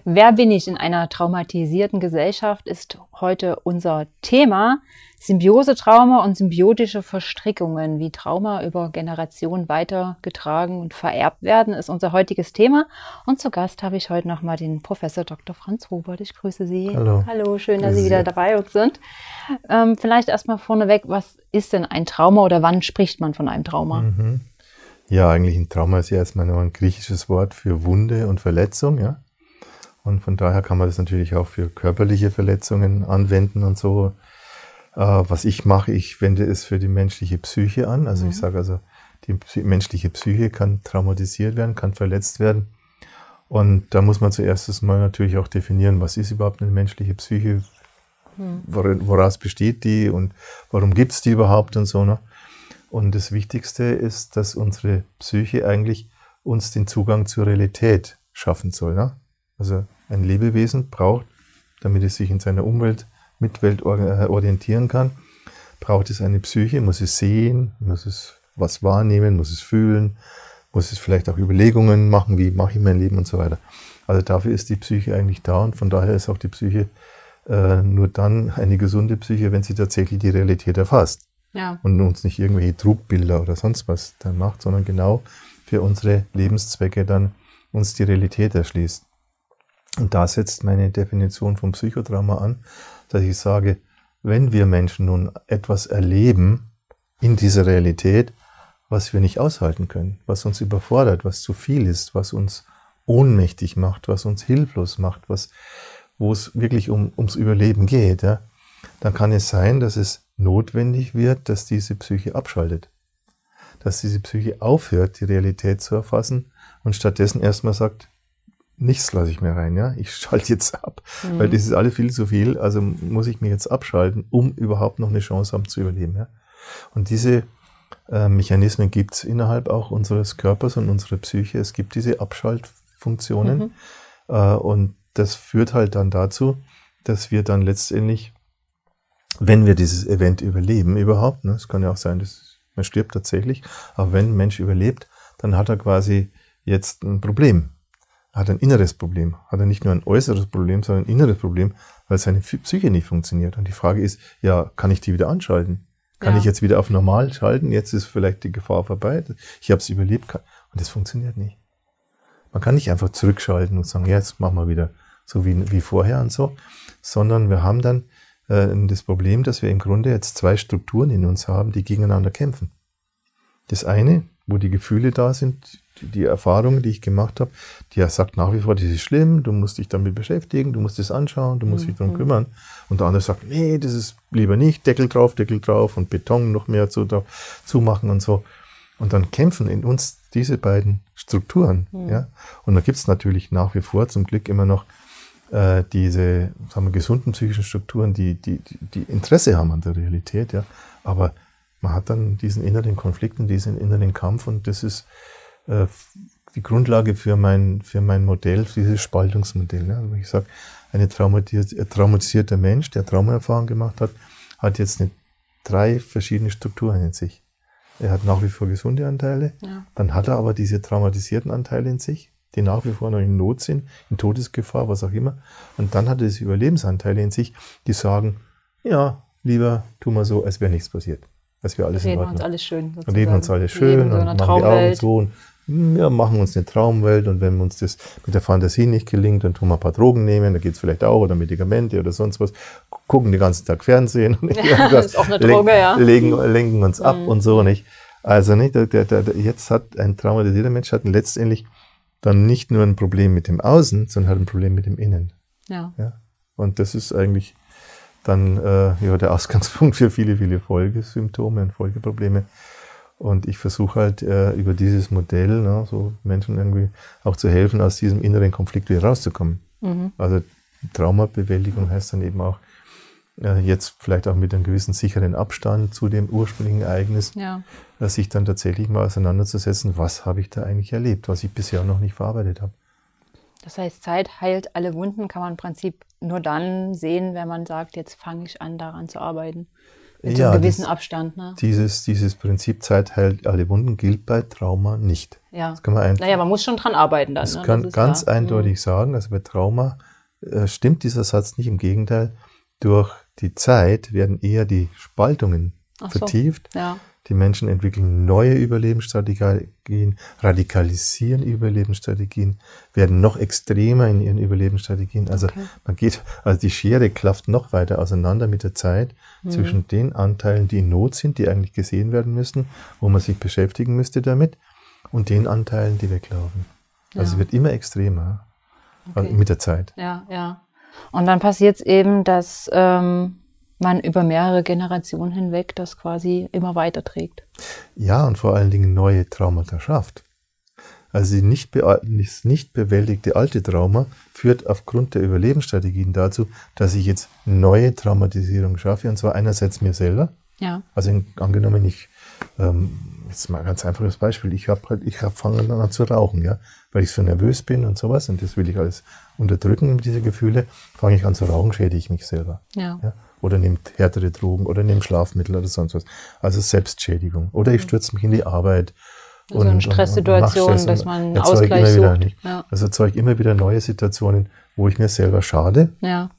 Wer bin ich in einer traumatisierten Gesellschaft ist heute unser Thema. Symbiose-Trauma und symbiotische Verstrickungen, wie Trauma über Generationen weitergetragen und vererbt werden, ist unser heutiges Thema. Und zu Gast habe ich heute nochmal den Professor Dr. Franz Robert. Ich grüße Sie. Hallo. Hallo, schön, dass Sie wieder dabei sind. Vielleicht erstmal vorneweg, was ist denn ein Trauma oder wann spricht man von einem Trauma? Ja, eigentlich ein Trauma ist ja erstmal nur ein griechisches Wort für Wunde und Verletzung, ja. Und von daher kann man das natürlich auch für körperliche Verletzungen anwenden und so. Was ich mache, ich wende es für die menschliche Psyche an. Also ich sage also, die menschliche Psyche kann traumatisiert werden, kann verletzt werden. Und da muss man zuerst mal natürlich auch definieren, was ist überhaupt eine menschliche Psyche, woraus besteht die und warum gibt es die überhaupt und so, ne? Und das Wichtigste ist, dass unsere Psyche eigentlich uns den Zugang zur Realität schaffen soll, ne? Also ein Lebewesen braucht, damit es sich in seiner Mitwelt orientieren kann, braucht es eine Psyche, muss es sehen, muss es was wahrnehmen, muss es fühlen, muss es vielleicht auch Überlegungen machen, wie mache ich mein Leben und so weiter. Also dafür ist die Psyche eigentlich da und von daher ist auch die Psyche nur dann eine gesunde Psyche, wenn sie tatsächlich die Realität erfasst. Ja. Und uns nicht irgendwelche Trugbilder oder sonst was dann macht, sondern genau für unsere Lebenszwecke dann uns die Realität erschließt. Und da setzt meine Definition vom Psychotrauma an, dass ich sage, wenn wir Menschen nun etwas erleben in dieser Realität, was wir nicht aushalten können, was uns überfordert, was zu viel ist, was uns ohnmächtig macht, was uns hilflos macht, wo es wirklich ums Überleben geht, ja, dann kann es sein, dass es notwendig wird, dass diese Psyche abschaltet. Dass diese Psyche aufhört, die Realität zu erfassen und stattdessen erstmal sagt, nichts lasse ich mehr rein, ja, ich schalte jetzt ab, weil das ist alles viel zu viel, also muss ich mir jetzt abschalten, um überhaupt noch eine Chance haben zu überleben. Ja? Und diese Mechanismen gibt es innerhalb auch unseres Körpers und unserer Psyche. Es gibt diese Abschaltfunktionen und das führt halt dann dazu, dass wir dann letztendlich, wenn wir dieses Event überleben überhaupt, ne, es kann ja auch sein, dass man stirbt tatsächlich, aber wenn ein Mensch überlebt, dann hat er quasi jetzt ein Problem. Hat ein inneres Problem, hat er nicht nur ein äußeres Problem, sondern ein inneres Problem, weil seine Psyche nicht funktioniert. Und die Frage ist, ja, kann ich die wieder anschalten? Kann ich jetzt wieder auf normal schalten? Jetzt ist vielleicht die Gefahr vorbei. Ich habe es überlebt. Und das funktioniert nicht. Man kann nicht einfach zurückschalten und sagen, ja, jetzt machen wir wieder so wie vorher und so. Sondern wir haben dann das Problem, dass wir im Grunde jetzt zwei Strukturen in uns haben, die gegeneinander kämpfen. Das eine, wo die Gefühle da sind, die Erfahrungen, die ich gemacht habe, die sagt nach wie vor, das ist schlimm, du musst dich damit beschäftigen, du musst es anschauen, du musst dich darum kümmern. Und der andere sagt, nee, das ist lieber nicht, Deckel drauf und Beton noch mehr zumachen und so. Und dann kämpfen in uns diese beiden Strukturen. Ja? Und da gibt es natürlich nach wie vor zum Glück immer noch diese, sagen wir, gesunden psychischen Strukturen, die Interesse haben an der Realität. Ja? Aber man hat dann diesen inneren Konflikt und diesen inneren Kampf und das ist die Grundlage für mein Modell, dieses Spaltungsmodell. Ne? Also ich sage, ein traumatisierter Mensch, der Traumaerfahrung gemacht hat, hat jetzt 3 verschiedene Strukturen in sich. Er hat nach wie vor gesunde Anteile, dann hat er aber diese traumatisierten Anteile in sich, die nach wie vor noch in Not sind, in Todesgefahr, was auch immer. Und dann hat er diese Überlebensanteile in sich, die sagen, ja, lieber tu mal so, als wäre nichts passiert. Als wäre alles in Ordnung. Reden uns alles schön. Und reden uns alles schön und machen die Augen zu und wir machen uns eine Traumwelt und wenn uns das mit der Fantasie nicht gelingt, dann tun wir ein paar Drogen nehmen, da geht es vielleicht auch, oder Medikamente oder sonst was, gucken den ganzen Tag Fernsehen und das ist auch eine Droge, lenken uns ab und so, nicht? Also nicht, jetzt hat ein traumatisierter Mensch letztendlich dann nicht nur ein Problem mit dem Außen, sondern hat ein Problem mit dem Innen. Ja? Und das ist eigentlich dann der Ausgangspunkt für viele, viele Folgesymptome und Folgeprobleme. Und ich versuche halt über dieses Modell, so Menschen irgendwie auch zu helfen, aus diesem inneren Konflikt wieder rauszukommen. Also Traumabewältigung heißt dann eben auch, jetzt vielleicht auch mit einem gewissen sicheren Abstand zu dem ursprünglichen Ereignis, sich dann tatsächlich mal auseinanderzusetzen, was habe ich da eigentlich erlebt, was ich bisher noch nicht verarbeitet habe. Das heißt, Zeit heilt alle Wunden, kann man im Prinzip nur dann sehen, wenn man sagt, jetzt fange ich an, daran zu arbeiten. Mit so einem gewissen Abstand. Ne? Dieses Prinzip Zeit heilt alle Wunden gilt bei Trauma nicht. Ja. Das kann man muss schon dran arbeiten dann. Das kann ganz eindeutig sagen, also bei Trauma stimmt dieser Satz nicht, im Gegenteil, durch die Zeit werden eher die Spaltungen vertieft. Ja. Die Menschen entwickeln neue Überlebensstrategien, radikalisieren Überlebensstrategien, werden noch extremer in ihren Überlebensstrategien. Also die Schere klafft noch weiter auseinander mit der Zeit zwischen den Anteilen, die in Not sind, die eigentlich gesehen werden müssten, wo man sich beschäftigen müsste damit, und den Anteilen, die weglaufen. Also es wird immer extremer mit der Zeit. Ja. Und dann passiert es eben, dass man über mehrere Generationen hinweg das quasi immer weiterträgt. Ja, und vor allen Dingen neue Traumata schafft. Also die nicht bewältigte alte Trauma führt aufgrund der Überlebensstrategien dazu, dass ich jetzt neue Traumatisierung schaffe, und zwar einerseits mir selber. Ja. Also angenommen, jetzt mal ein ganz einfaches Beispiel, ich fange dann an zu rauchen, ja, weil ich so nervös bin und sowas, und das will ich alles unterdrücken, diese Gefühle, fange ich an zu rauchen, schädige ich mich selber. Ja. Oder nehme härtere Drogen oder nehme Schlafmittel oder sonst was. Also Selbstschädigung. Oder ich stürze mich in die Arbeit. Also in Stresssituationen, dass man einen Ausgleich sucht. Ja. Das erzeugt immer wieder neue Situationen, wo ich mir selber schade. Ja.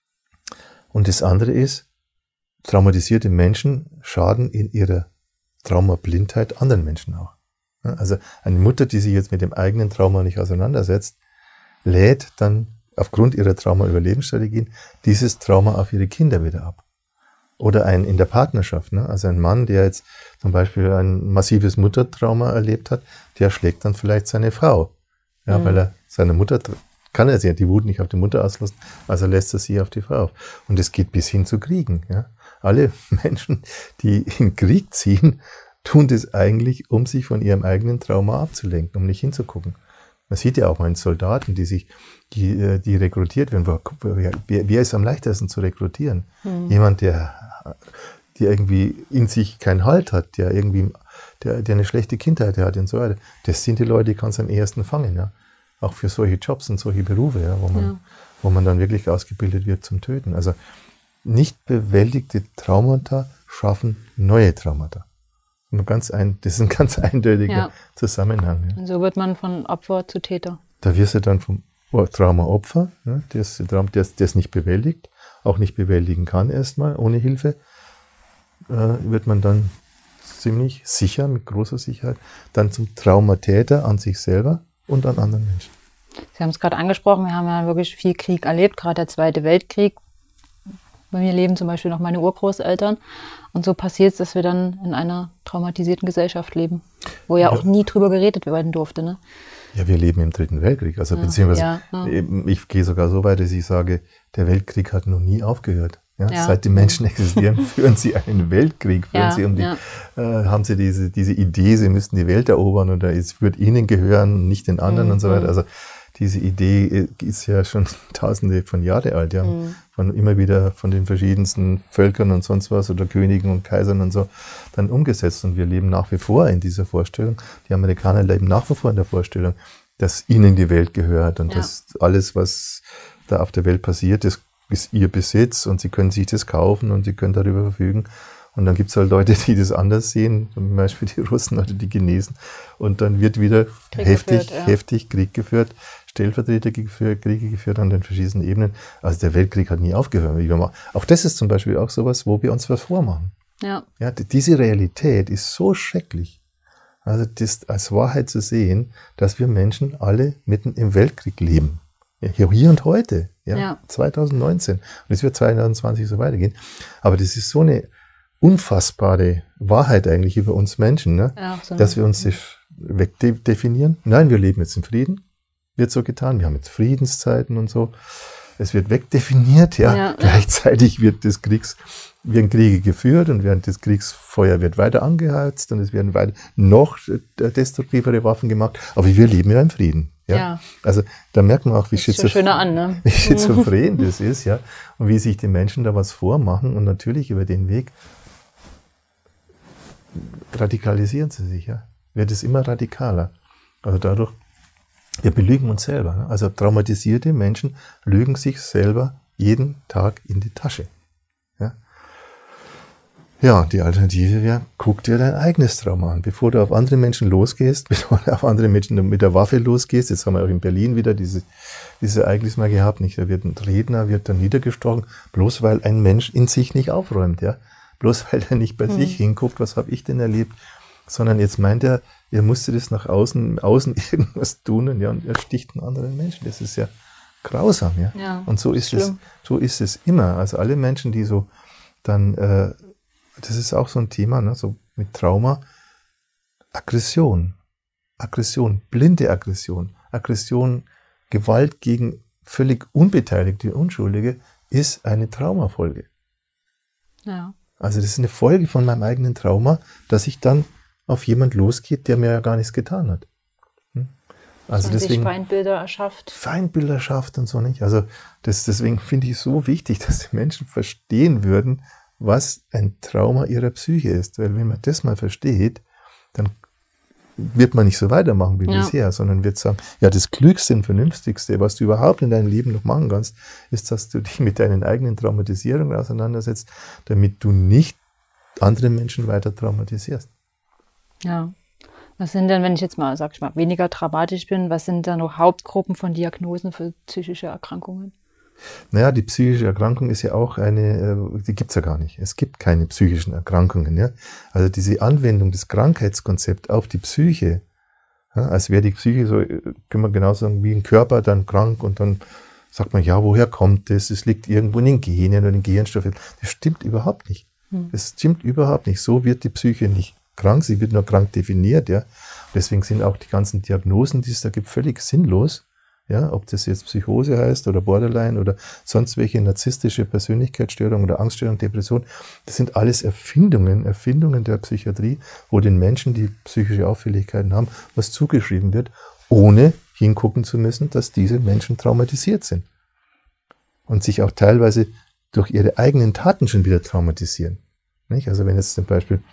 Und das andere ist, traumatisierte Menschen schaden in ihrer Traumablindheit anderen Menschen auch. Also eine Mutter, die sich jetzt mit dem eigenen Trauma nicht auseinandersetzt, lädt dann aufgrund ihrer Trauma-Überlebensstrategien dieses Trauma auf ihre Kinder wieder ab. Oder in der Partnerschaft, ne? Also ein Mann, der jetzt zum Beispiel ein massives Muttertrauma erlebt hat, der schlägt dann vielleicht seine Frau. Ja, weil er seine Mutter, kann er die Wut nicht auf die Mutter auslassen, also lässt er sie auf die Frau. Und es geht bis hin zu Kriegen. Ja? Alle Menschen, die in Krieg ziehen, tun das eigentlich, um sich von ihrem eigenen Trauma abzulenken, um nicht hinzugucken. Man sieht ja auch mal in Soldaten, die rekrutiert werden. Wer ist am leichtesten zu rekrutieren? Jemand, der irgendwie in sich keinen Halt hat, der eine schlechte Kindheit hat und so weiter. Das sind die Leute, die kannst du am ehesten fangen, ja. Auch für solche Jobs und solche Berufe, ja, wo man dann wirklich ausgebildet wird zum Töten. Also nicht bewältigte Traumata schaffen neue Traumata. Das ist ein ganz eindeutiger Zusammenhang. Ja. Und so wird man von Opfer zu Täter. Da wirst du dann vom Traumaopfer, ne, das nicht bewältigt, auch nicht bewältigen kann erstmal, ohne Hilfe, wird man dann ziemlich sicher, mit großer Sicherheit, dann zum Traumatäter an sich selber und an anderen Menschen. Sie haben es gerade angesprochen, wir haben ja wirklich viel Krieg erlebt, gerade der Zweite Weltkrieg. Bei mir leben zum Beispiel noch meine Urgroßeltern. Und so passiert es, dass wir dann in einer traumatisierten Gesellschaft leben, wo ja auch nie drüber geredet werden durfte. Ne? Ja, wir leben im Dritten Weltkrieg. Also beziehungsweise ich gehe sogar so weit, dass ich sage, der Weltkrieg hat noch nie aufgehört. Ja? Seit die Menschen existieren, führen sie einen Weltkrieg. Haben sie diese Idee, sie müssten die Welt erobern oder es wird ihnen gehören, nicht den anderen und so weiter. Also diese Idee ist ja schon tausende von Jahren alt, ja. Immer wieder von den verschiedensten Völkern und sonst was oder Königen und Kaisern und so dann umgesetzt. Und wir leben nach wie vor in dieser Vorstellung. Die Amerikaner leben nach wie vor in der Vorstellung, dass ihnen die Welt gehört und dass alles, was da auf der Welt passiert, das ist ihr Besitz und sie können sich das kaufen und sie können darüber verfügen. Und dann gibt es halt Leute, die das anders sehen, zum Beispiel die Russen oder die Chinesen. Und dann wird wieder heftig Krieg geführt, Stellvertreterkriege geführt an den verschiedenen Ebenen. Also der Weltkrieg hat nie aufgehört. Auch das ist zum Beispiel auch sowas, wo wir uns was vormachen. Ja, diese Realität ist so schrecklich. Also das als Wahrheit zu sehen, dass wir Menschen alle mitten im Weltkrieg leben. Ja, hier und heute, 2019. Und es wird 2020 so weitergehen. Aber das ist so eine unfassbare Wahrheit eigentlich über uns Menschen, ne? Dass wir uns wegdefinieren. Nein, wir leben jetzt im Frieden, wird so getan. Wir haben jetzt Friedenszeiten und so. Es wird wegdefiniert, Gleichzeitig werden Kriege geführt und während des Kriegsfeuer wird weiter angeheizt und es werden weiter noch destruktivere Waffen gemacht. Aber wir leben ja im Frieden. Ja. Also da merkt man auch, wie schizophren das ist, ja, und wie sich die Menschen da was vormachen und natürlich über den Weg radikalisieren sie sich, ja. Wird es immer radikaler. Also dadurch, wir belügen uns selber. Ne? Also traumatisierte Menschen lügen sich selber jeden Tag in die Tasche. Ja, Ja, die Alternative wäre, guck dir dein eigenes Trauma an. Bevor du auf andere Menschen losgehst, bevor du auf andere Menschen mit der Waffe losgehst, jetzt haben wir auch in Berlin wieder dieses Ereignis mal gehabt, nicht? Da wird ein Redner, wird dann niedergestochen, bloß weil ein Mensch in sich nicht aufräumt, ja. Bloß weil er nicht bei sich hinguckt, was habe ich denn erlebt, sondern jetzt meint er musste das nach außen irgendwas tun und er sticht einen anderen Menschen. Das ist ja grausam, ja. Ja, Und so ist es immer. Also alle Menschen, die so dann, das ist auch so ein Thema, ne, so mit Trauma, Aggression, blinde Aggression, Gewalt gegen völlig unbeteiligte Unschuldige ist eine Traumafolge. Ja. Also das ist eine Folge von meinem eigenen Trauma, dass ich dann auf jemand losgeht, der mir ja gar nichts getan hat. Also und deswegen sich Feindbilder erschafft und so nicht. Also deswegen finde ich es so wichtig, dass die Menschen verstehen würden, was ein Trauma ihrer Psyche ist. Weil wenn man das mal versteht, dann wird man nicht so weitermachen wie bisher, sondern wird sagen, ja, das Klügste und Vernünftigste, was du überhaupt in deinem Leben noch machen kannst, ist, dass du dich mit deinen eigenen Traumatisierungen auseinandersetzt, damit du nicht andere Menschen weiter traumatisierst. Ja. Was sind denn, wenn ich jetzt mal, sag ich mal, weniger dramatisch bin, was sind da noch Hauptgruppen von Diagnosen für psychische Erkrankungen? Naja, die psychische Erkrankung ist ja auch die gibt's ja gar nicht. Es gibt keine psychischen Erkrankungen. Ja? Also diese Anwendung des Krankheitskonzepts auf die Psyche, ja, als wäre die Psyche so, können wir genau sagen, wie ein Körper dann krank und dann sagt man, ja, woher kommt das? Es liegt irgendwo in den Genen oder in den Gehirnstoffen. Das stimmt überhaupt nicht. Das stimmt überhaupt nicht. So wird die Psyche nicht krank, sie wird nur krank definiert. Ja? Deswegen sind auch die ganzen Diagnosen, die es da gibt, völlig sinnlos. Ja, ob das jetzt Psychose heißt oder Borderline oder sonst welche narzisstische Persönlichkeitsstörung oder Angststörung, Depression, das sind alles Erfindungen der Psychiatrie, wo den Menschen, die psychische Auffälligkeiten haben, was zugeschrieben wird, ohne hingucken zu müssen, dass diese Menschen traumatisiert sind. Und sich auch teilweise durch ihre eigenen Taten schon wieder traumatisieren. Nicht? Also wenn jetzt zum Beispiel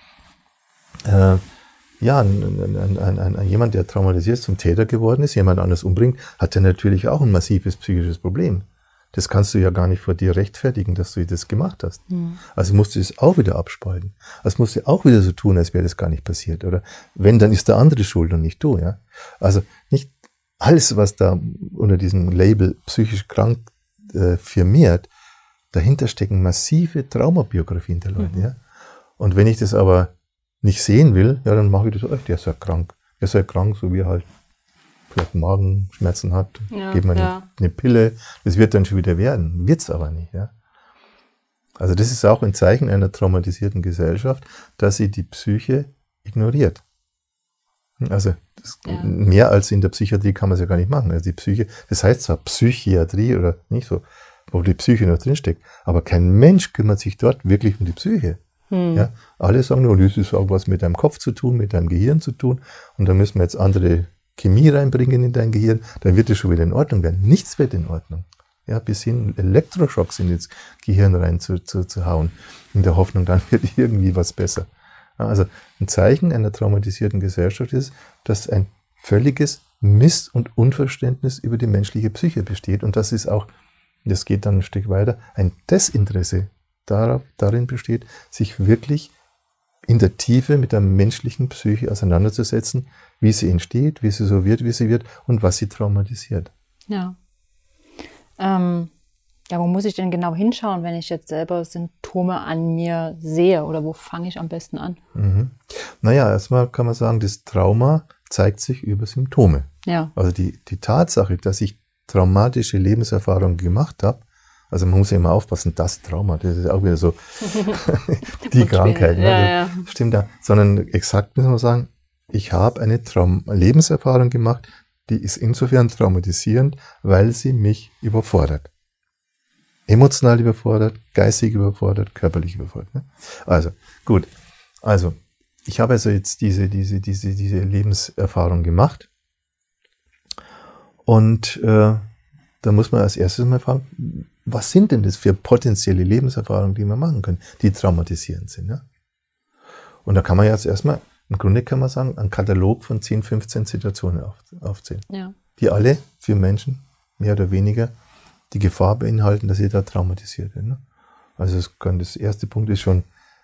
jemand, der traumatisiert zum Täter geworden ist, jemand anders umbringt, hat ja natürlich auch ein massives psychisches Problem. Das kannst du ja gar nicht vor dir rechtfertigen, dass du das gemacht hast. Also musst du es auch wieder abspalten. Also musst du auch wieder so tun, als wäre das gar nicht passiert. Oder wenn, dann ist der andere schuld und nicht du. Ja? Also nicht alles, was da unter diesem Label psychisch krank firmiert, dahinter stecken massive Traumabiografien der Leute. Ja? Und wenn ich das aber nicht sehen will, ja, dann mache ich das, der ist ja krank. Der ist ja krank, so wie er halt vielleicht Magenschmerzen hat, geben wir eine Pille, das wird dann schon wieder werden. Wird's aber nicht, ja. Also das ist auch ein Zeichen einer traumatisierten Gesellschaft, dass sie die Psyche ignoriert. Also mehr als in der Psychiatrie kann man es ja gar nicht machen. Also die Psyche, das heißt zwar Psychiatrie oder nicht so, wo die Psyche noch drinsteckt, aber kein Mensch kümmert sich dort wirklich um die Psyche. Ja, alle sagen nur, das ist auch was mit deinem Kopf zu tun, mit deinem Gehirn zu tun und da müssen wir jetzt andere Chemie reinbringen in dein Gehirn, dann wird es schon wieder in Ordnung werden. Nichts wird in Ordnung. Ja, bis hin Elektroschocks in das Gehirn rein zu hauen, in der Hoffnung, dann wird irgendwie was besser. Ja, also ein Zeichen einer traumatisierten Gesellschaft ist, dass ein völliges Miss- und Unverständnis über die menschliche Psyche besteht und das ist auch, das geht dann ein Stück weiter, ein Desinteresse darin besteht, sich wirklich in der Tiefe mit der menschlichen Psyche auseinanderzusetzen, wie sie entsteht, wie sie so wird, wie sie wird und was sie traumatisiert. Ja. Wo muss ich denn genau hinschauen, wenn ich jetzt selber Symptome an mir sehe oder wo fange ich am besten an? Naja, erstmal kann man sagen, das Trauma zeigt sich über Symptome. Ja. Also die Tatsache, dass ich traumatische Lebenserfahrungen gemacht habe, also man muss ja immer aufpassen, das Trauma, das ist auch wieder so die Krankheit. Ne? Stimmt ja. Sondern exakt müssen wir sagen, ich habe eine Lebenserfahrung gemacht, die ist insofern traumatisierend, weil sie mich überfordert. Emotional überfordert, geistig überfordert, körperlich überfordert. Ne? Also, gut. Also, ich habe also jetzt diese Lebenserfahrung gemacht und da muss man als erstes mal fragen, was sind denn das für potenzielle Lebenserfahrungen, die wir machen können, die traumatisierend sind. Ja? Und da kann man jetzt erstmal, im Grunde kann man sagen, einen Katalog von 10, 15 Situationen aufzählen, die alle für Menschen mehr oder weniger die Gefahr beinhalten, dass sie da traumatisiert werden. Ne? Also das erste Punkt ist schon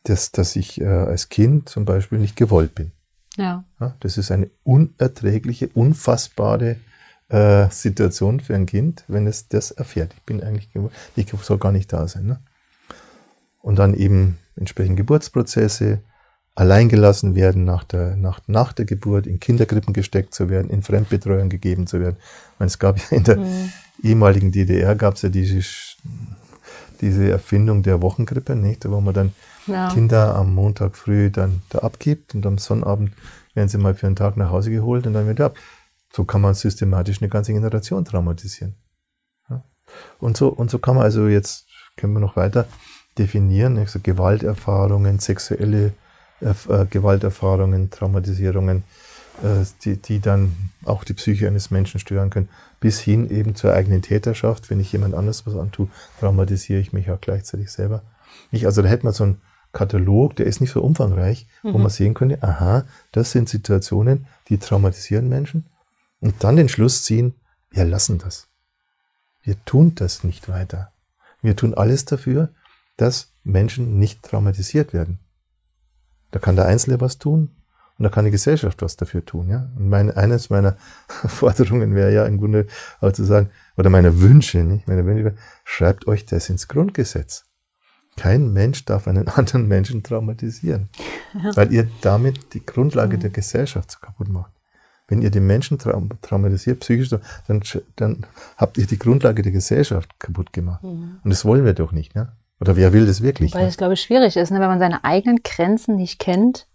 dass ich als Kind zum Beispiel nicht gewollt bin. Ja. Ja, das ist eine unerträgliche, unfassbare Situation für ein Kind, wenn es das erfährt. Ich bin eigentlich gewollt, ich soll gar nicht da sein. Ne? Und dann eben entsprechend Geburtsprozesse, alleingelassen werden nach der Geburt, in Kinderkrippen gesteckt zu werden, in Fremdbetreuung gegeben zu werden. Ich meine, es gab ja in der ehemaligen DDR gab es ja diese Erfindung der Wochenkrippe, nicht? Wo man dann Kinder am Montag früh dann da abgibt und am Sonnabend werden sie mal für einen Tag nach Hause geholt und dann wieder ab. So kann man systematisch eine ganze Generation traumatisieren. Ja? Und so kann man also jetzt, können wir noch weiter definieren, also Gewalterfahrungen, sexuelle Gewalterfahrungen, Traumatisierungen, die dann auch die Psyche eines Menschen stören können, bis hin eben zur eigenen Täterschaft. Wenn ich jemand anderes was antue, traumatisiere ich mich auch gleichzeitig selber. Also da hätte man so einen Katalog, der ist nicht so umfangreich, wo man sehen könnte, aha, das sind Situationen, die traumatisieren Menschen. Und dann den Schluss ziehen, wir lassen das. Wir tun das nicht weiter. Wir tun alles dafür, dass Menschen nicht traumatisiert werden. Da kann der Einzelne was tun und da kann die Gesellschaft was dafür tun. Ja? Und eines meiner Forderungen wäre ja im Grunde auch zu sagen, oder meine Wünsche, nicht? Meine Wünsche, schreibt euch das ins Grundgesetz. Kein Mensch darf einen anderen Menschen traumatisieren, weil ihr damit die Grundlage der Gesellschaft kaputt macht. Wenn ihr den Menschen traumatisiert, psychisch, dann habt ihr die Grundlage der Gesellschaft kaputt gemacht. Und das wollen wir doch nicht. Ne? Oder wer will das wirklich? Weil es, glaube ich, schwierig ist, ne? Wenn man seine eigenen Grenzen nicht kennt.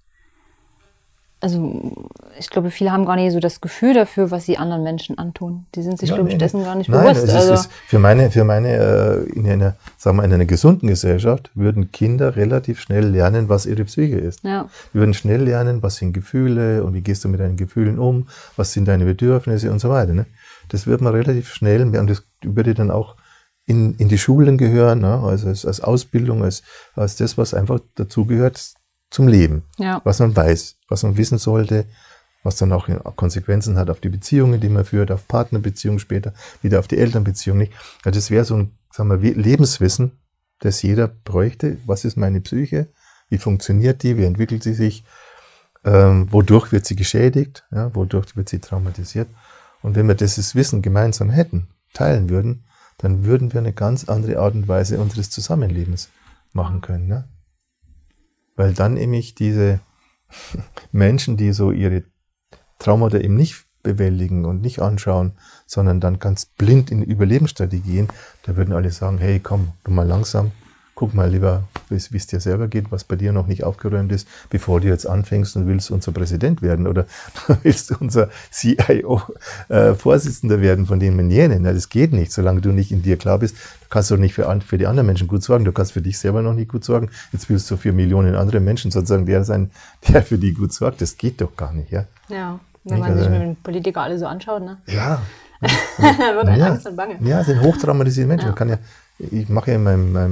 Also ich glaube, viele haben gar nicht so das Gefühl dafür, was sie anderen Menschen antun. Die sind sich, glaube ich, dessen gar nicht bewusst. Nein, ist für meine in einer gesunden Gesellschaft würden Kinder relativ schnell lernen, was ihre Psyche ist. Ja. Die würden schnell lernen, was sind Gefühle und wie gehst du mit deinen Gefühlen um, was sind deine Bedürfnisse und so weiter. Ne? Das wird man relativ schnell, und das würde dann auch in die Schulen gehören, ne? Also als Ausbildung, als das, was einfach dazugehört zum Leben, was man weiß, was man wissen sollte, was dann auch Konsequenzen hat auf die Beziehungen, die man führt, auf Partnerbeziehungen später, wieder auf die Elternbeziehung. Nicht? Also das wäre so ein, sagen wir, Lebenswissen, das jeder bräuchte. Was ist meine Psyche? Wie funktioniert die? Wie entwickelt sie sich? Wodurch wird sie geschädigt? Ja? Wodurch wird sie traumatisiert? Und wenn wir dieses Wissen gemeinsam hätten, teilen würden, dann würden wir eine ganz andere Art und Weise unseres Zusammenlebens machen können. Ne? Weil dann nämlich diese Menschen, die so ihre Traumata eben nicht bewältigen und nicht anschauen, sondern dann ganz blind in Überlebensstrategien, da würden alle sagen, hey, komm, du mal langsam, guck mal lieber, wie es dir selber geht, was bei dir noch nicht aufgeräumt ist, bevor du jetzt anfängst und willst unser Präsident werden oder willst unser CIO-Vorsitzender werden von dem und jenen. Das geht nicht, solange du nicht in dir klar bist. Du kannst doch nicht für die anderen Menschen gut sorgen, du kannst für dich selber noch nicht gut sorgen. Jetzt willst du für Millionen andere Menschen sozusagen der sein, der für die gut sorgt. Das geht doch gar nicht. Ja, wenn man sich mit den Politikern alle so anschaut. Ne? Ja. Da wird einem Angst und Bange. Ja, sind hochtraumatisierte Menschen. Ich mache ja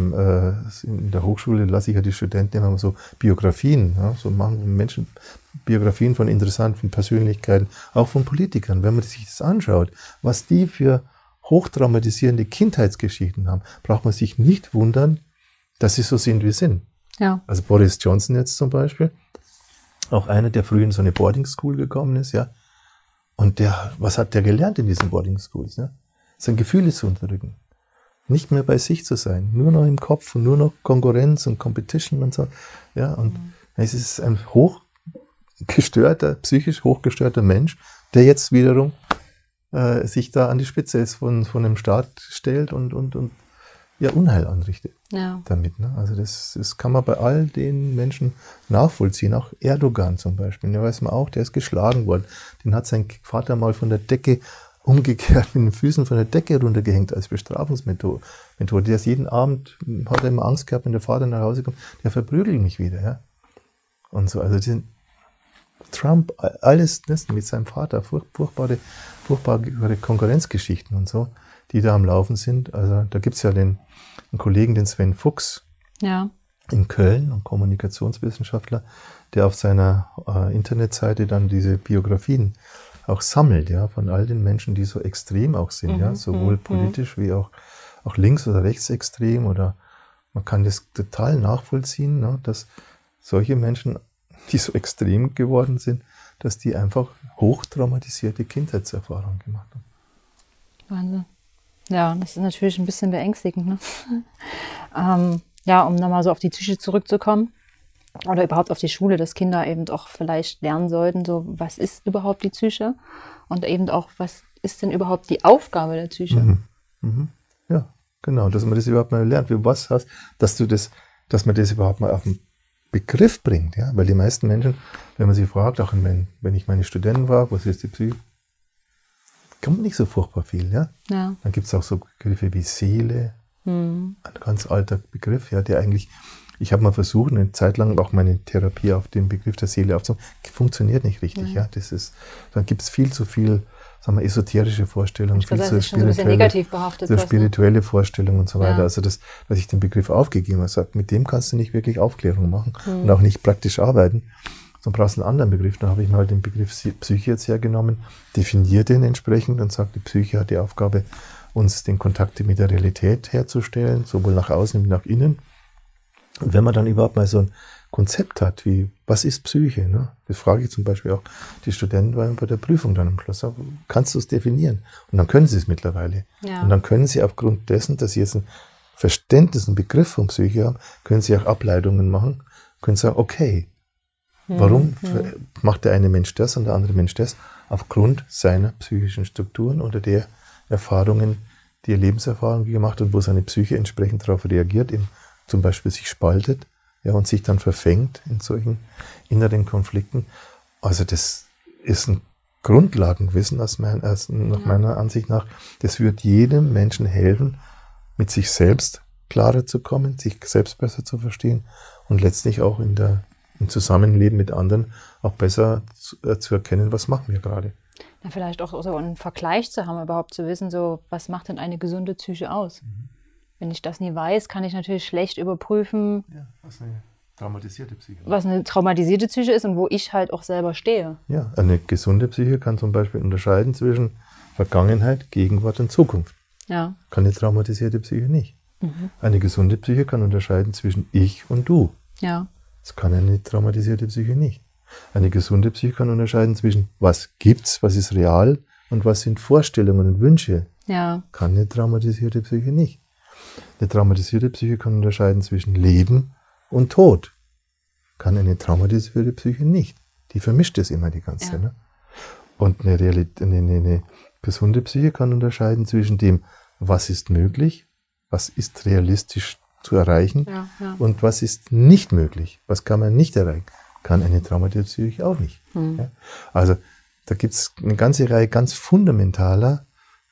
in der Hochschule, lasse ich ja die Studenten immer so Biografien, so machen Menschen Biografien von interessanten Persönlichkeiten, auch von Politikern. Wenn man sich das anschaut, was die für hochtraumatisierende Kindheitsgeschichten haben, braucht man sich nicht wundern, dass sie so sind, wie sie sind. Ja. Also Boris Johnson jetzt zum Beispiel, auch einer, der früh in so eine Boarding School gekommen ist, ja. Und was hat der gelernt in diesen Boarding Schools? Ja? Seine Gefühle zu unterdrücken. Nicht mehr bei sich zu sein, nur noch im Kopf und nur noch Konkurrenz und Competition und so. Ja, und es ist ein psychisch hochgestörter Mensch, der jetzt wiederum sich da an die Spitze von einem Staat stellt und Unheil anrichtet damit. Ne? Also das kann man bei all den Menschen nachvollziehen. Auch Erdogan zum Beispiel, da weiß man auch, der ist geschlagen worden. Den hat sein Vater mal von der Decke umgekehrt mit den Füßen von der Decke runtergehängt als Bestrafungsmethode. Der ist jeden Abend, hat er immer Angst gehabt, wenn der Vater nach Hause kommt, der verprügelt mich wieder. Ja? Und so, also Trump, alles das mit seinem Vater, furchtbare Konkurrenzgeschichten und so, die da am Laufen sind. Also da gibt es ja einen Kollegen, den Sven Fuchs in Köln, ein Kommunikationswissenschaftler, der auf seiner Internetseite dann diese Biografien auch sammelt, ja, von all den Menschen, die so extrem auch sind, ja, sowohl politisch wie auch links- oder rechtsextrem, oder man kann das total nachvollziehen, ne, dass solche Menschen, die so extrem geworden sind, dass die einfach hochtraumatisierte Kindheitserfahrungen gemacht haben. Wahnsinn. Ja, das ist natürlich ein bisschen beängstigend. Ne? Ja, um nochmal so auf die Psyche zurückzukommen oder überhaupt auf die Schule, dass Kinder eben auch vielleicht lernen sollten, so was ist überhaupt die Psyche und eben auch, was ist denn überhaupt die Aufgabe der Psyche? Ja, genau, dass man das überhaupt mal lernt, wie was hast, dass man das überhaupt mal auf den Begriff bringt, ja, weil die meisten Menschen, wenn man sie fragt, auch wenn ich meine Studenten frage, was ist die Psyche, kommt nicht so furchtbar viel, ja. Ja. Dann gibt es auch so Begriffe wie Seele, ein ganz alter Begriff, ja, der eigentlich, ich habe mal versucht, eine Zeit lang auch meine Therapie auf den Begriff der Seele aufzunehmen, funktioniert nicht richtig, ja. Dann gibt es viel zu viel, sagen wir, esoterische Vorstellungen, viel zu spirituelle Vorstellungen und so weiter. Ja. Also dass ich den Begriff aufgegeben habe, sagt, mit dem kannst du nicht wirklich Aufklärung machen und auch nicht praktisch arbeiten. Dann brauchst du einen anderen Begriff. Dann habe ich mir halt den Begriff Psyche jetzt hergenommen, definiere den entsprechend und sage, die Psyche hat die Aufgabe, uns den Kontakt mit der Realität herzustellen, sowohl nach außen wie nach innen. Und wenn man dann überhaupt mal so ein Konzept hat, wie, was ist Psyche? Ne? Das frage ich zum Beispiel auch die Studenten bei der Prüfung dann am Schluss. Kannst du es definieren? Und dann können sie es mittlerweile. Ja. Und dann können sie aufgrund dessen, dass sie jetzt ein Verständnis, einen Begriff von Psyche haben, können sie auch Ableitungen machen, können sagen, okay, warum macht der eine Mensch das und der andere Mensch das? Aufgrund seiner psychischen Strukturen oder der Erfahrungen, die er Lebenserfahrungen gemacht hat und wo seine Psyche entsprechend darauf reagiert, eben zum Beispiel sich spaltet, ja, und sich dann verfängt in solchen inneren Konflikten. Also das ist ein Grundlagenwissen nach meiner Ansicht nach. Das wird jedem Menschen helfen, mit sich selbst klarer zu kommen, sich selbst besser zu verstehen und letztlich auch im Zusammenleben mit anderen auch besser zu erkennen, was machen wir gerade. Ja, vielleicht auch so einen Vergleich zu haben, überhaupt zu wissen, so was macht denn eine gesunde Psyche aus? Wenn ich das nie weiß, kann ich natürlich schlecht überprüfen, was eine traumatisierte Psyche ist. Was eine traumatisierte Psyche ist und wo ich halt auch selber stehe. Ja, eine gesunde Psyche kann zum Beispiel unterscheiden zwischen Vergangenheit, Gegenwart und Zukunft. Ja. Kann eine traumatisierte Psyche nicht. Eine gesunde Psyche kann unterscheiden zwischen ich und du. Ja. Das kann eine traumatisierte Psyche nicht. Eine gesunde Psyche kann unterscheiden zwischen was gibt's, was ist real und was sind Vorstellungen und Wünsche. Ja. Kann eine traumatisierte Psyche nicht. Eine traumatisierte Psyche kann unterscheiden zwischen Leben und Tod. Kann eine traumatisierte Psyche nicht. Die vermischt es immer die ganze Zeit. Ne? Und eine gesunde Psyche kann unterscheiden zwischen dem, was ist möglich, was ist realistisch zu erreichen und was ist nicht möglich, was kann man nicht erreichen. Kann eine traumatisierte Psyche auch nicht. Ja? Also da gibt es eine ganze Reihe ganz fundamentaler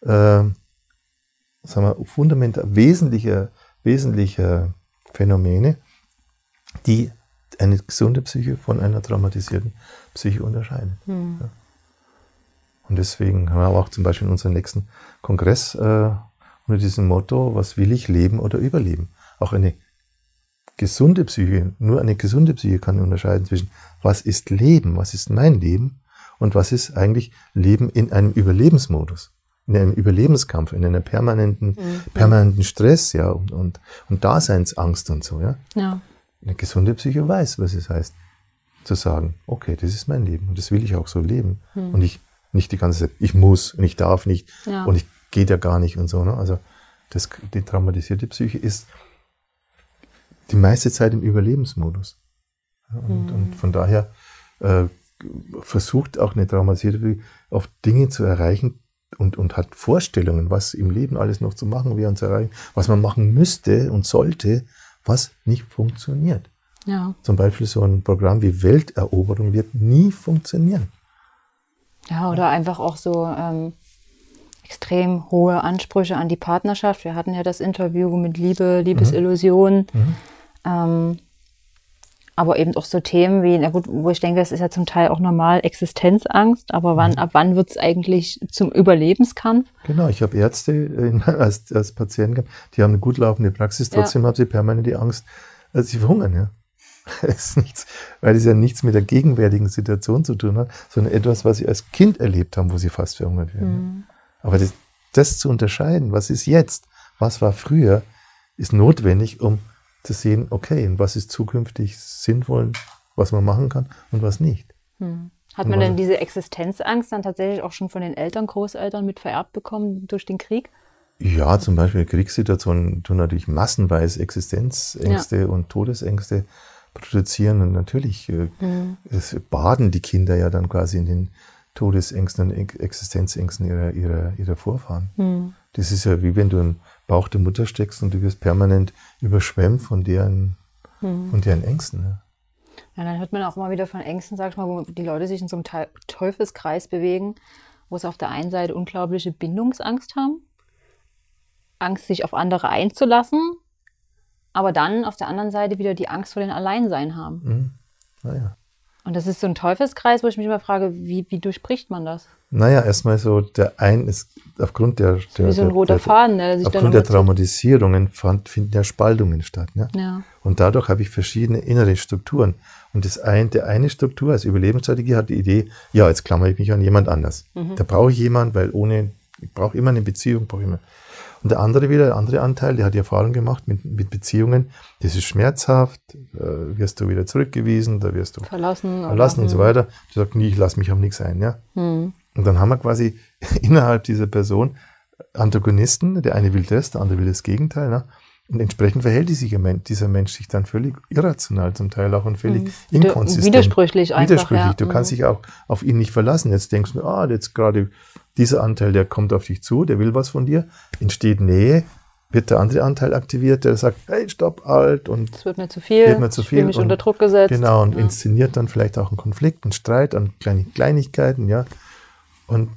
wesentlicher Phänomene, die eine gesunde Psyche von einer traumatisierten Psyche unterscheiden. Ja. Und deswegen haben wir auch zum Beispiel in unserem nächsten Kongress unter diesem Motto, was will ich, leben oder überleben? Auch eine gesunde Psyche, nur eine gesunde Psyche kann unterscheiden zwischen was ist Leben, was ist mein Leben und was ist eigentlich Leben in einem Überlebensmodus. In einem Überlebenskampf, in einer permanenten Stress, ja, und Daseinsangst und so, ja. Eine gesunde Psyche weiß, was es heißt, zu sagen, okay, das ist mein Leben und das will ich auch so leben. Und nicht die ganze Zeit, ich muss und ich darf nicht und ich geht ja gar nicht und so, ne? Also die traumatisierte Psyche ist die meiste Zeit im Überlebensmodus. Ja, und von daher versucht auch eine traumatisierte Psyche oft Dinge zu erreichen, und hat Vorstellungen, was im Leben alles noch zu machen wäre und zu erreichen, was man machen müsste und sollte, was nicht funktioniert. Ja. Zum Beispiel so ein Programm wie Welteroberung wird nie funktionieren. Ja, oder einfach auch so extrem hohe Ansprüche an die Partnerschaft. Wir hatten ja das Interview mit Liebe, Liebesillusion. Aber eben auch so Themen wie, na gut, wo ich denke, das ist ja zum Teil auch normal Existenzangst, aber ab wann wird es eigentlich zum Überlebenskampf? Genau, ich habe Ärzte als Patienten gehabt, die haben eine gut laufende Praxis, trotzdem haben sie permanent die Angst, sie verhungern, ja. Das ist nichts, weil das ja nichts mit der gegenwärtigen Situation zu tun hat, sondern etwas, was sie als Kind erlebt haben, wo sie fast verhungert werden. Aber das zu unterscheiden, was ist jetzt, was war früher, ist notwendig, um zu sehen, okay, und was ist zukünftig sinnvoll, was man machen kann und was nicht. Hat man denn diese Existenzangst dann tatsächlich auch schon von den Eltern, Großeltern mit vererbt bekommen durch den Krieg? Ja, zum Beispiel Kriegssituationen tun natürlich massenweise Existenzängste und Todesängste produzieren. Und natürlich baden die Kinder ja dann quasi in den Todesängsten und Existenzängsten ihrer Vorfahren. Das ist ja wie wenn du im Bauch der Mutter steckst und du wirst permanent überschwemmt von deren Ängsten. Ne? Ja, dann hört man auch mal wieder von Ängsten, sag ich mal, wo die Leute sich in so einem Teufelskreis bewegen, wo sie auf der einen Seite unglaubliche Bindungsangst haben, Angst, sich auf andere einzulassen, aber dann auf der anderen Seite wieder die Angst vor den Alleinsein haben. Naja. Und das ist so ein Teufelskreis, wo ich mich immer frage, wie durchbricht man das? Naja, erstmal so, der ein ist aufgrund der wie so ein roter Faden, der sich aufgrund der Traumatisierungen finden ja Spaltungen statt. Ne? Ja. Und dadurch habe ich verschiedene innere Strukturen. Und der eine Struktur als Überlebensstrategie hat die Idee, ja, jetzt klammere ich mich an jemand anders. Da brauche ich jemanden, weil ich brauche immer eine Beziehung, Und der andere Anteil, der hat die Erfahrung gemacht mit Beziehungen, das ist schmerzhaft, wirst du wieder zurückgewiesen, da wirst du verlassen und so weiter. Der sagt, nee, ich lasse mich auf nichts ein. Ja? Und dann haben wir quasi innerhalb dieser Person Antagonisten, der eine will das, der andere will das Gegenteil. Ne? Und entsprechend verhält dieser Mensch sich dann völlig irrational zum Teil auch und völlig inkonsistent. Widersprüchlich einfach. Widersprüchlich. Du kannst dich auch auf ihn nicht verlassen. Jetzt denkst du, jetzt gerade dieser Anteil, der kommt auf dich zu, der will was von dir, entsteht Nähe, wird der andere Anteil aktiviert, der sagt, hey, stopp, halt. Und es wird mir zu viel, ich fühle mich unter Druck gesetzt. Genau, und inszeniert dann vielleicht auch einen Konflikt, einen Streit an Kleinigkeiten, ja. Und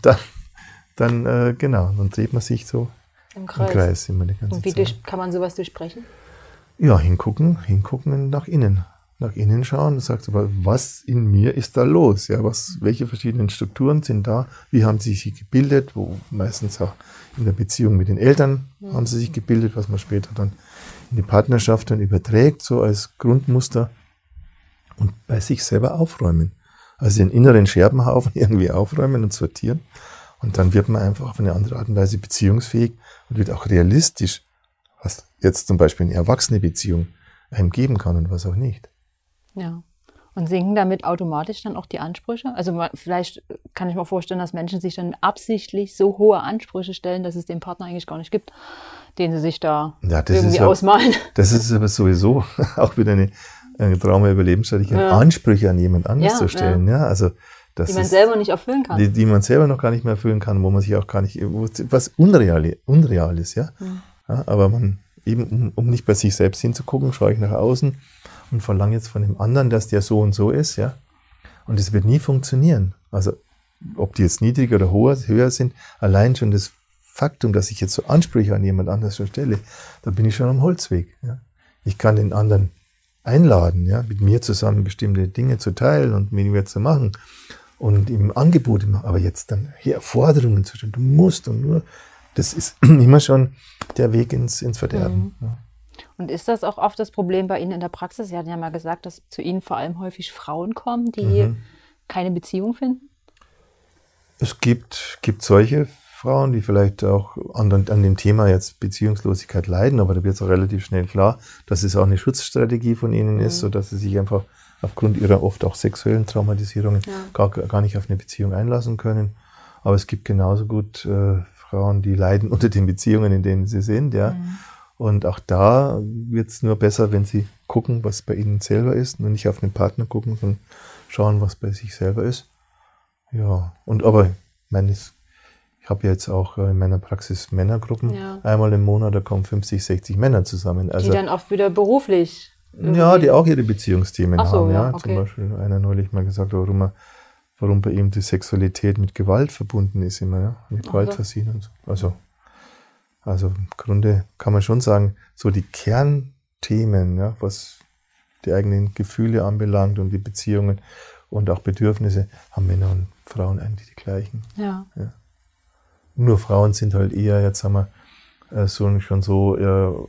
dann dreht man sich so im Kreis immer die ganze Zeit. Und wie kann man sowas durchbrechen? Ja, hingucken nach innen. Nach innen schauen und sagst, aber was in mir ist da los? Ja, welche verschiedenen Strukturen sind da? Wie haben sie sich gebildet? Meistens auch in der Beziehung mit den Eltern haben sie sich gebildet, was man später dann in die Partnerschaft dann überträgt, so als Grundmuster. Und bei sich selber aufräumen. Also den inneren Scherbenhaufen irgendwie aufräumen und sortieren. Und dann wird man einfach auf eine andere Art und Weise beziehungsfähig und wird auch realistisch, was jetzt zum Beispiel eine erwachsene Beziehung einem geben kann und was auch nicht. Ja. Und sinken damit automatisch dann auch die Ansprüche? Also vielleicht kann ich mir vorstellen, dass Menschen sich dann absichtlich so hohe Ansprüche stellen, dass es den Partner eigentlich gar nicht gibt, den sie sich da irgendwie ausmalen. Das ist aber sowieso auch wieder eine Trauma-Überlebensstrategie, Ansprüche an jemand anders zu stellen. Ja. Also die man selber nicht erfüllen kann. Die man selber noch gar nicht mehr erfüllen kann, wo man sich auch gar nicht, was unreal ist. Ja. Ja, aber man eben, um nicht bei sich selbst hinzugucken, schaue ich nach außen und verlange jetzt von dem anderen, dass der so und so ist, ja. Und es wird nie funktionieren. Also, ob die jetzt niedriger oder höher sind, allein schon das Faktum, dass ich jetzt so Ansprüche an jemand anders stelle, da bin ich schon am Holzweg, ja. Ich kann den anderen einladen, ja, mit mir zusammen bestimmte Dinge zu teilen und mit mir zu machen und ihm Angebote machen, aber jetzt dann hier Forderungen zu stellen, du musst und nur, das ist immer schon der Weg ins Verderben. Ja. Und ist das auch oft das Problem bei Ihnen in der Praxis? Sie hatten ja mal gesagt, dass zu Ihnen vor allem häufig Frauen kommen, die keine Beziehung finden? Es gibt solche Frauen, die vielleicht auch an dem Thema jetzt Beziehungslosigkeit leiden, aber da wird es auch relativ schnell klar, dass es auch eine Schutzstrategie von ihnen ist, sodass sie sich einfach aufgrund ihrer oft auch sexuellen Traumatisierungen gar nicht auf eine Beziehung einlassen können. Aber es gibt genauso gut Frauen, die leiden unter den Beziehungen, in denen sie sind, ja. Und auch da wird es nur besser, wenn sie gucken, was bei ihnen selber ist, und nicht auf den Partner gucken, sondern schauen, was bei sich selber ist. Ja, aber ich habe jetzt auch in meiner Praxis Männergruppen. Einmal im Monat, da kommen 50, 60 Männer zusammen. Also, die dann oft wieder beruflich. Ja, die auch ihre Beziehungsthemen haben. Ja, okay. Zum Beispiel einer neulich mal gesagt, warum bei ihm die Sexualität mit Gewalt verbunden ist immer, ja, mit Gewaltfantasien und so. Also im Grunde kann man schon sagen, so die Kernthemen, ja, was die eigenen Gefühle anbelangt und die Beziehungen und auch Bedürfnisse, haben Männer und Frauen eigentlich die gleichen. Ja. Nur Frauen sind halt eher, jetzt haben wir schon so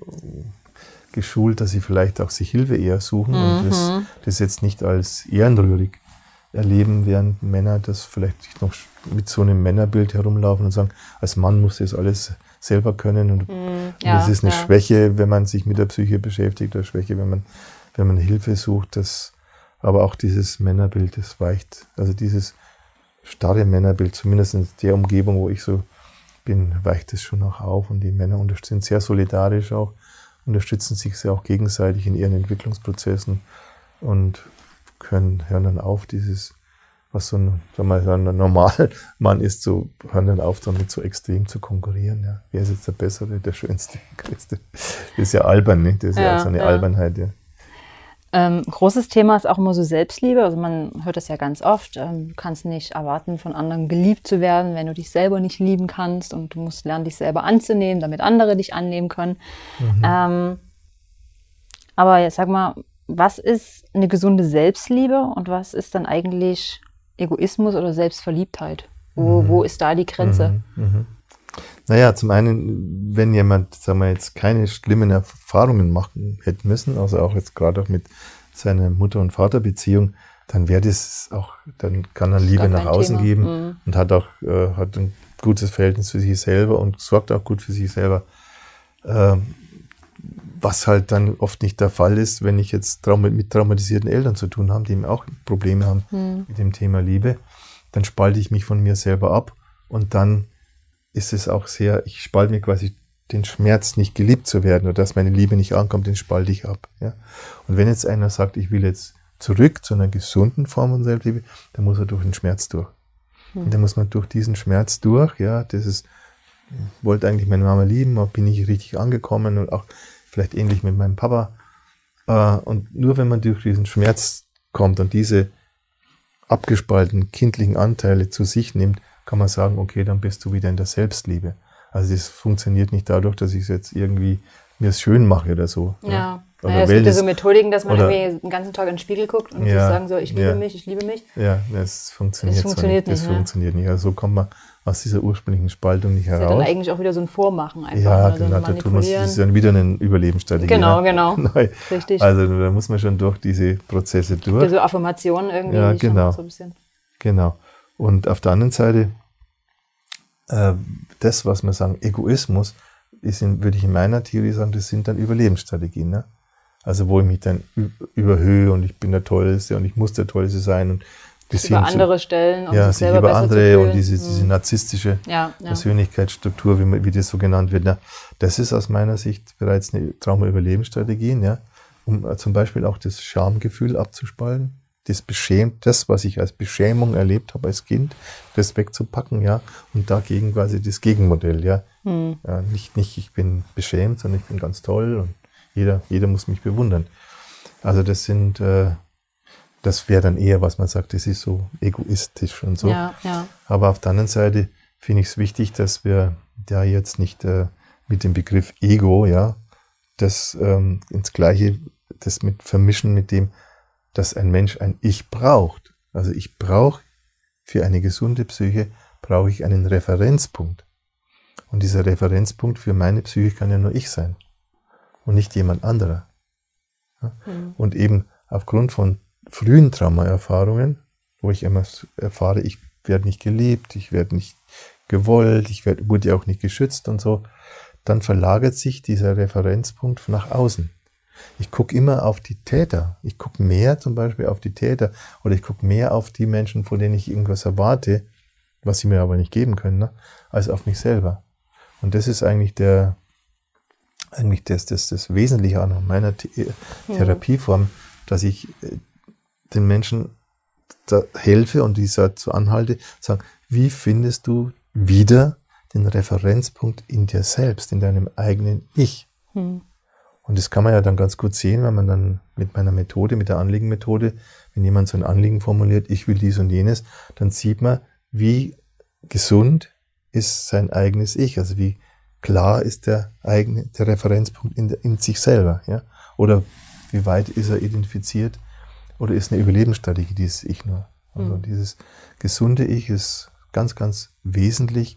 geschult, dass sie vielleicht auch sich Hilfe eher suchen und das jetzt nicht als ehrenrührig erleben, während Männer das vielleicht noch mit so einem Männerbild herumlaufen und sagen, als Mann muss das alles selber können und es ist eine Schwäche, wenn man sich mit der Psyche beschäftigt, oder Schwäche, wenn man Hilfe sucht. Aber auch dieses Männerbild, das weicht, also dieses starre Männerbild, zumindest in der Umgebung, wo ich so bin, weicht es schon auch auf und die Männer sind sehr solidarisch auch, unterstützen sich sehr auch gegenseitig in ihren Entwicklungsprozessen und hören dann auf, was so ein Normalmann ist, hören dann auf, damit so extrem zu konkurrieren. Ja. Wer ist jetzt der Bessere, der Schönste, der Größte? Das ist ja albern, nicht? Das ist ja so eine Albernheit, ja. Großes Thema ist auch immer so Selbstliebe. Also man hört das ja ganz oft. Du kannst nicht erwarten, von anderen geliebt zu werden, wenn du dich selber nicht lieben kannst. Und du musst lernen, dich selber anzunehmen, damit andere dich annehmen können. Aber jetzt sag mal, was ist eine gesunde Selbstliebe und was ist dann eigentlich Egoismus oder Selbstverliebtheit? Wo ist da die Grenze? Naja, zum einen, wenn jemand, sagen wir jetzt, keine schlimmen Erfahrungen machen hätte müssen, also auch jetzt gerade auch mit seiner Mutter- und Vaterbeziehung, dann wäre das auch, dann kann er Liebe nach außen geben und hat ein gutes Verhältnis für sich selber und sorgt auch gut für sich selber. Was halt dann oft nicht der Fall ist, wenn ich jetzt mit traumatisierten Eltern zu tun habe, die eben auch Probleme haben mit dem Thema Liebe, dann spalte ich mich von mir selber ab und dann ist es auch ich spalte mir quasi den Schmerz, nicht geliebt zu werden oder dass meine Liebe nicht ankommt, den spalte ich ab. Ja? Und wenn jetzt einer sagt, ich will jetzt zurück zu einer gesunden Form von Selbstliebe, dann muss er durch den Schmerz durch. Und dann muss man durch diesen Schmerz durch, ja, wollte eigentlich meine Mama lieben, aber bin nicht richtig angekommen und auch vielleicht ähnlich mit meinem Papa. Und nur wenn man durch diesen Schmerz kommt und diese abgespaltenen kindlichen Anteile zu sich nimmt, kann man sagen, okay, dann bist du wieder in der Selbstliebe. Also das funktioniert nicht dadurch, dass ich es jetzt irgendwie mir es schön mache oder so. Ja. Es gibt ja so Methodiken, dass man irgendwie den ganzen Tag in den Spiegel guckt und sich sagen so, ich liebe mich, ich liebe mich. Ja, das funktioniert nicht. Das funktioniert nicht. Also so kommt man aus dieser ursprünglichen Spaltung nicht heraus. Das ist ja dann eigentlich auch wieder so ein Vormachen einfach. Ja, genau, das ist dann wieder eine Überlebensstrategie. Genau. Richtig. Also da muss man schon durch diese Prozesse durch. So Affirmationen irgendwie. Ja, genau. So ein bisschen. Genau. Und auf der anderen Seite, das, was wir sagen, Egoismus, würde ich in meiner Theorie sagen, das sind dann Überlebensstrategien. Ne? Also wo ich mich dann überhöhe und ich bin der Tollste und ich muss der Tollste sein. Und über andere stellen und sich selber über andere und diese narzisstische Persönlichkeitsstruktur, wie das so genannt wird. Ne? Das ist aus meiner Sicht bereits eine Trauma-Überlebensstrategie, ja? Um zum Beispiel auch das Schamgefühl abzuspalten. Das, was ich als Beschämung erlebt habe als Kind, das wegzupacken, ja, und dagegen quasi das Gegenmodell, ja. Ja, nicht ich bin beschämt, sondern ich bin ganz toll und jeder muss mich bewundern. Also das wäre dann eher, was man sagt, das ist so egoistisch und so. Ja. Aber auf der anderen Seite finde ich es wichtig, dass wir da jetzt nicht mit dem Begriff Ego, ja, das ins Gleiche, das mit vermischen mit dem, dass ein Mensch ein Ich braucht. Also ich brauche für eine gesunde Psyche, brauche ich einen Referenzpunkt. Und dieser Referenzpunkt für meine Psyche kann ja nur ich sein und nicht jemand anderer. Ja? Und eben aufgrund von frühen Traumaerfahrungen, wo ich immer erfahre, ich werde nicht geliebt, ich werde nicht gewollt, wurde ja auch nicht geschützt und so, dann verlagert sich dieser Referenzpunkt nach außen. Ich gucke immer auf die Täter. Ich gucke mehr zum Beispiel auf die Täter oder ich gucke mehr auf die Menschen, von denen ich irgendwas erwarte, was sie mir aber nicht geben können, ne, als auf mich selber. Und das ist eigentlich das Wesentliche an meiner Therapieform, dass ich den Menschen da helfe und die dazu anhalte, sagen, wie findest du wieder den Referenzpunkt in dir selbst, in deinem eigenen Ich? Und das kann man ja dann ganz gut sehen, wenn man dann mit meiner Methode, mit der Anliegenmethode, wenn jemand so ein Anliegen formuliert, ich will dies und jenes, dann sieht man, wie gesund ist sein eigenes Ich, also wie klar ist der Referenzpunkt in sich selber, ja? Oder wie weit ist er identifiziert oder ist eine Überlebensstrategie dieses Ich nur. Also dieses gesunde Ich ist ganz, ganz wesentlich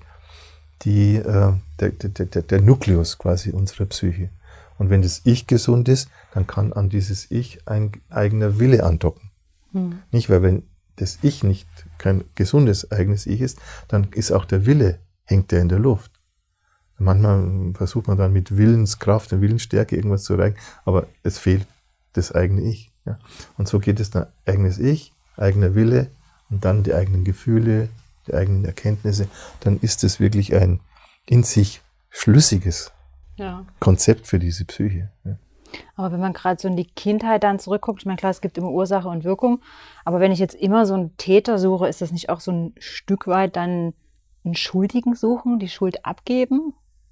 der Nukleus quasi unserer Psyche. Und wenn das Ich gesund ist, dann kann an dieses Ich ein eigener Wille andocken. Nicht, weil wenn das Ich nicht kein gesundes eigenes Ich ist, dann ist auch der Wille, hängt der in der Luft. Manchmal versucht man dann mit Willenskraft und Willensstärke irgendwas zu erreichen, aber es fehlt das eigene Ich. Ja. Und so geht es dann eigenes Ich, eigener Wille und dann die eigenen Gefühle, die eigenen Erkenntnisse. Dann ist es wirklich ein in sich schlüssiges Konzept für diese Psyche. Ja. Aber wenn man gerade so in die Kindheit dann zurückguckt, ich meine, klar, es gibt immer Ursache und Wirkung, aber wenn ich jetzt immer so einen Täter suche, ist das nicht auch so ein Stück weit dann einen Schuldigen suchen, die Schuld abgeben?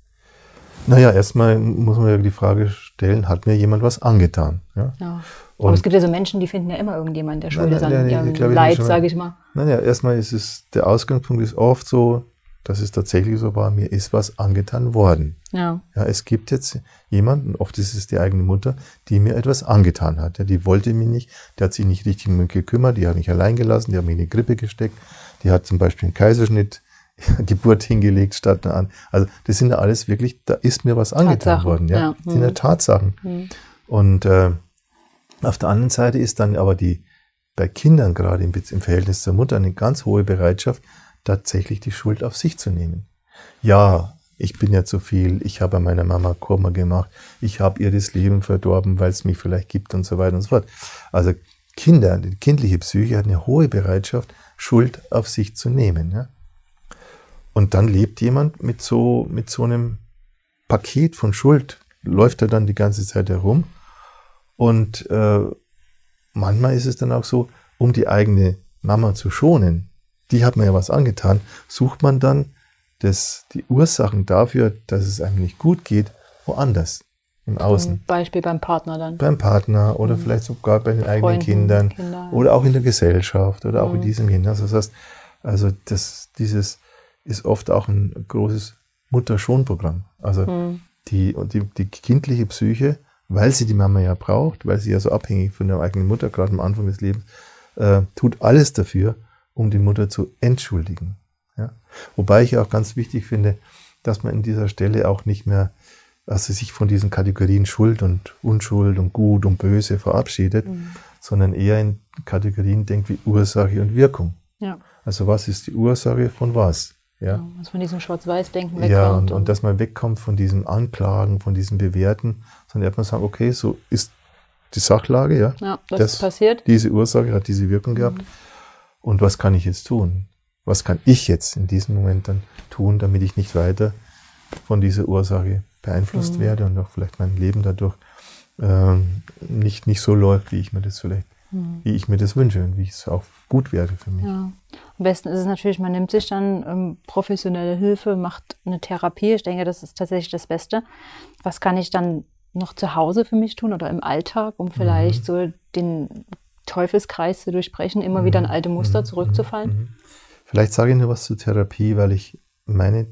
Naja, erstmal muss man ja die Frage stellen, hat mir jemand was angetan? Ja? Ja. Aber es gibt ja so Menschen, die finden ja immer irgendjemand, der schuld ist an ihrem Leid, sage ich mal. Naja, erstmal ist es, der Ausgangspunkt ist oft so, dass es tatsächlich so war, mir ist was angetan worden. Ja, es gibt jetzt jemanden, oft ist es die eigene Mutter, die mir etwas angetan hat. Ja, die wollte mich nicht, die hat sich nicht richtig um mich gekümmert, die hat mich allein gelassen, die hat mich in die Krippe gesteckt, die hat zum Beispiel einen Kaiserschnitt, Geburt hingelegt statt eine an. Also das sind ja alles wirklich, da ist mir was angetan worden. Ja? Das sind ja Tatsachen. Und auf der anderen Seite ist dann aber bei Kindern gerade im Verhältnis zur Mutter eine ganz hohe Bereitschaft, tatsächlich die Schuld auf sich zu nehmen. Ja, ich bin ja zu viel, ich habe meiner Mama Kummer gemacht, ich habe ihr das Leben verdorben, weil es mich vielleicht gibt und so weiter und so fort. Also Kinder, die kindliche Psyche hat eine hohe Bereitschaft, Schuld auf sich zu nehmen. Ja? Und dann lebt jemand mit so einem Paket von Schuld, läuft er dann die ganze Zeit herum. Und manchmal ist es dann auch so, um die eigene Mama zu schonen, die hat mir ja was angetan, sucht man dann die Ursachen dafür, dass es einem nicht gut geht, woanders, im Außen. Zum Beispiel beim Partner dann. Beim Partner oder vielleicht sogar bei den eigenen Kindern oder auch in der Gesellschaft oder auch in diesem Kind. Also das heißt, dieses ist oft auch ein großes Mutterschonprogramm. Also die kindliche Psyche, weil sie die Mama ja braucht, weil sie ja so abhängig von der eigenen Mutter, gerade am Anfang des Lebens, tut alles dafür, um die Mutter zu entschuldigen. Ja? Wobei ich auch ganz wichtig finde, dass man in dieser Stelle auch nicht mehr, sich von diesen Kategorien Schuld und Unschuld und Gut und Böse verabschiedet, sondern eher in Kategorien denkt wie Ursache und Wirkung. Ja. Also was ist die Ursache von was? Ja? Also von diesem Schwarz-Weiß-Denken wegkommt. Ja, und dass man wegkommt von diesem Anklagen, von diesem Bewerten, sondern erstmal sagen, okay, so ist die Sachlage, ja, das ist passiert. Diese Ursache hat diese Wirkung gehabt. Und was kann ich jetzt tun? Was kann ich jetzt in diesem Moment dann tun, damit ich nicht weiter von dieser Ursache beeinflusst werde und auch vielleicht mein Leben dadurch nicht so läuft, wie ich mir das wünsche und wie es auch gut wäre für mich. Ja. Am besten ist es natürlich, man nimmt sich dann professionelle Hilfe, macht eine Therapie. Ich denke, das ist tatsächlich das Beste. Was kann ich dann noch zu Hause für mich tun oder im Alltag, um vielleicht so den Teufelskreis zu durchbrechen, immer wieder in alte Muster zurückzufallen? Vielleicht sage ich nur was zur Therapie, weil ich meine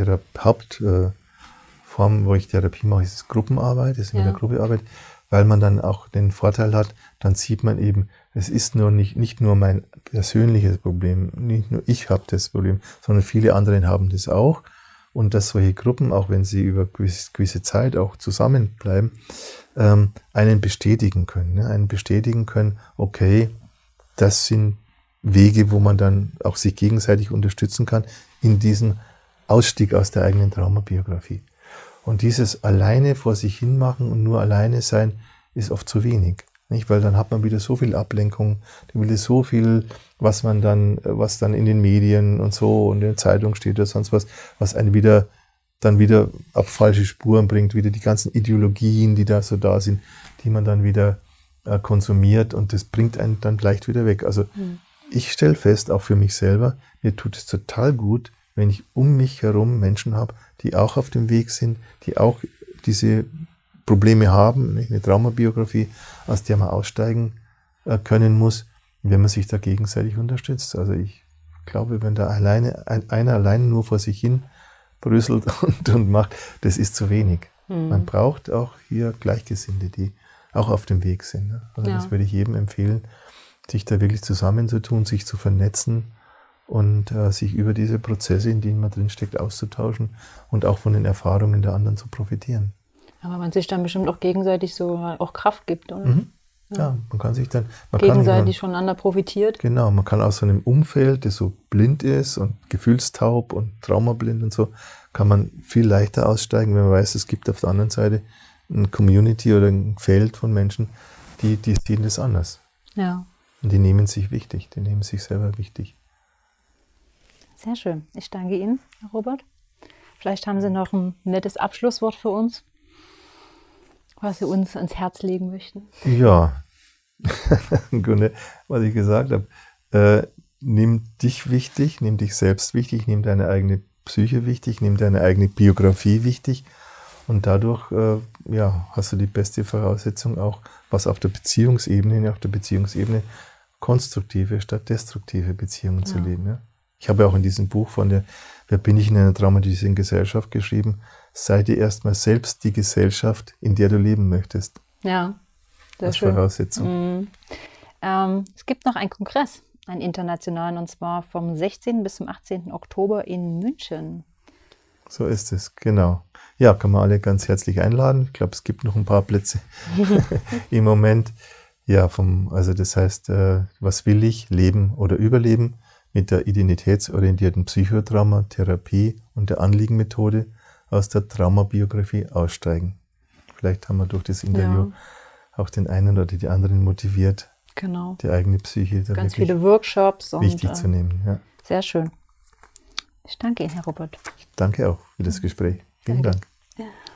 Hauptform, wo ich Therapie mache, ist Gruppenarbeit, ist in der Gruppearbeit, weil man dann auch den Vorteil hat, dann sieht man eben, es ist nicht nur mein persönliches Problem, nicht nur ich habe das Problem, sondern viele andere haben das auch. Und dass solche Gruppen, auch wenn sie über gewisse Zeit auch zusammenbleiben, einen bestätigen können. Ne? Einen bestätigen können, okay, das sind Wege, wo man dann auch sich gegenseitig unterstützen kann in diesem Ausstieg aus der eigenen Traumabiografie. Und dieses alleine vor sich hin machen und nur alleine sein, ist oft zu wenig. Nicht? Weil dann hat man wieder so viel Ablenkung, wieder so viel, was dann in den Medien und so und in der Zeitung steht oder sonst was einen wieder auf falsche Spuren bringt, wieder die ganzen Ideologien, die da sind, die man dann wieder konsumiert und das bringt einen dann leicht wieder weg. Also ich stelle fest, auch für mich selber, mir tut es total gut, wenn ich um mich herum Menschen habe, die auch auf dem Weg sind, die auch diese Probleme haben, eine Traumabiografie, aus der man aussteigen können muss, wenn man sich da gegenseitig unterstützt. Also ich glaube, wenn da einer alleine nur vor sich hin bröselt und macht, das ist zu wenig. Man braucht auch hier Gleichgesinnte, die auch auf dem Weg sind. Ne? Also das würde ich jedem empfehlen, sich da wirklich zusammenzutun, sich zu vernetzen und sich über diese Prozesse, in denen man drinsteckt, auszutauschen und auch von den Erfahrungen der anderen zu profitieren. Aber man sich dann bestimmt auch gegenseitig so auch Kraft gibt, oder? Ja, man kann sich dann... gegenseitig voneinander profitiert. Genau, man kann aus so einem Umfeld, das so blind ist und gefühlstaub und traumablind und so, kann man viel leichter aussteigen, wenn man weiß, es gibt auf der anderen Seite eine Community oder ein Feld von Menschen, die sehen das anders. Ja. Und die nehmen sich wichtig, die nehmen sich selber wichtig. Sehr schön. Ich danke Ihnen, Herr Robert. Vielleicht haben Sie noch ein nettes Abschlusswort für uns, was Sie uns ans Herz legen möchten. Ja, im Grunde, was ich gesagt habe, nimm dich wichtig, nimm dich selbst wichtig, nimm deine eigene Psyche wichtig, nimm deine eigene Biografie wichtig und dadurch hast du die beste Voraussetzung auch, was auf der Beziehungsebene konstruktive statt destruktive Beziehungen zu leben. Ja? Ich habe auch in diesem Buch von der Wer bin ich in einer traumatisierten Gesellschaft geschrieben, sei dir erstmal selbst die Gesellschaft, in der du leben möchtest. Ja, sehr als schön. Voraussetzung. Es gibt noch einen Kongress, einen internationalen, und zwar vom 16. bis zum 18. Oktober in München. So ist es, genau. Ja, kann man alle ganz herzlich einladen. Ich glaube, es gibt noch ein paar Plätze im Moment. Ja, also das heißt, was will ich, leben oder überleben? Mit der identitätsorientierten Psychotraumatherapie und der Anliegenmethode aus der Traumabiografie aussteigen. Vielleicht haben wir durch das Interview auch den einen oder die anderen motiviert, die eigene Psyche da ganz viele Workshops wichtig zu nehmen. Ja. Sehr schön. Ich danke Ihnen, Herr Robert. Ich danke auch für das Gespräch. Vielen Dank. Ja.